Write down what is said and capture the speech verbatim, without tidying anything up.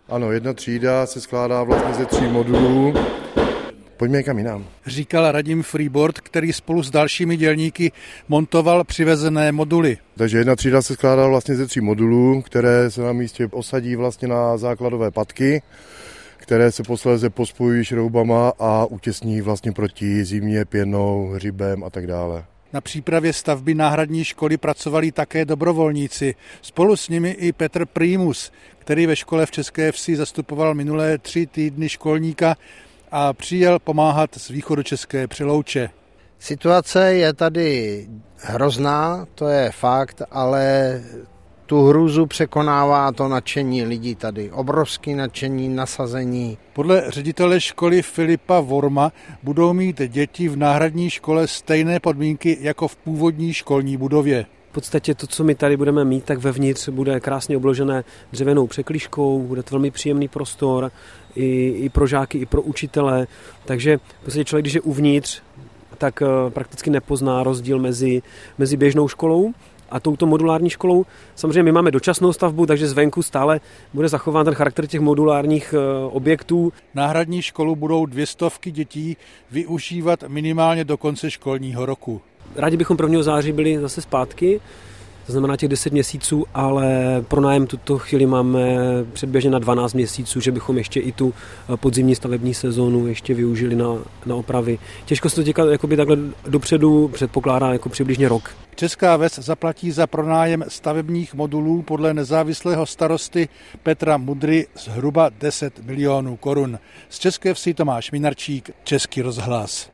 Ano, jedna třída se skládá vlastně ze tří modulů. Pojďme někam jinam. Říkal Radim Freeboard, který spolu s dalšími dělníky montoval přivezené moduly. Takže jedna třída se skládá vlastně ze tří modulů, které se na místě osadí vlastně na základové patky, které se posléze pospojují šroubama a utěsní vlastně proti zimě, pěnou, hřibem a tak dále. Na přípravě stavby náhradní školy pracovali také dobrovolníci. Spolu s nimi i Petr Primus, který ve škole v České Vsi zastupoval minulé tři týdny školníka a přijel pomáhat z východočeské Přelouče. Situace je tady hrozná, to je fakt, ale tu hrůzu překonává to nadšení lidí tady. Obrovské nadšení, nasazení. Podle ředitele školy Filipa Vorma budou mít děti v náhradní škole stejné podmínky jako v původní školní budově. V podstatě to, co my tady budeme mít, tak vevnitř bude krásně obložené dřevěnou překližkou, bude to velmi příjemný prostor i, i pro žáky, i pro učitele. Takže v podstatě člověk, když je uvnitř, tak prakticky nepozná rozdíl mezi, mezi běžnou školou a touto modulární školou. Samozřejmě my máme dočasnou stavbu, takže zvenku stále bude zachován ten charakter těch modulárních objektů. Náhradní školu budou dvě stovky dětí využívat minimálně do konce školního roku. Rádi bychom prvního září byli zase zpátky, to znamená těch deset měsíců, ale pro nájem tuto chvíli máme předběžně na dvanáct měsíců, že bychom ještě i tu podzimní stavební sezónu ještě využili na, na opravy. Těžko se to těká jakoby takhle dopředu, předpokládá jako přibližně rok. Česká Ves zaplatí za pronájem stavebních modulů podle nezávislého starosty Petra Mudry zhruba deset milionů korun. Z České Vsi Tomáš Minarčík, Český rozhlas.